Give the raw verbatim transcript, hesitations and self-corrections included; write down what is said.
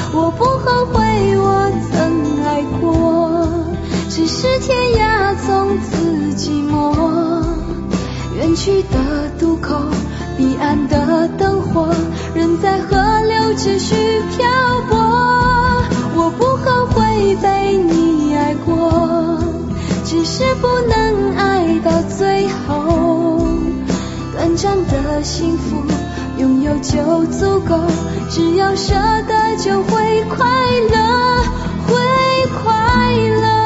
我不后悔我曾爱过，只是天涯从此寂寞。远去的渡口，彼岸的灯火，人在河流继续漂泊。我不后悔被你爱过，只是不能爱到最后。短暂的幸福拥有就足够，只要舍得就会快乐，会快乐。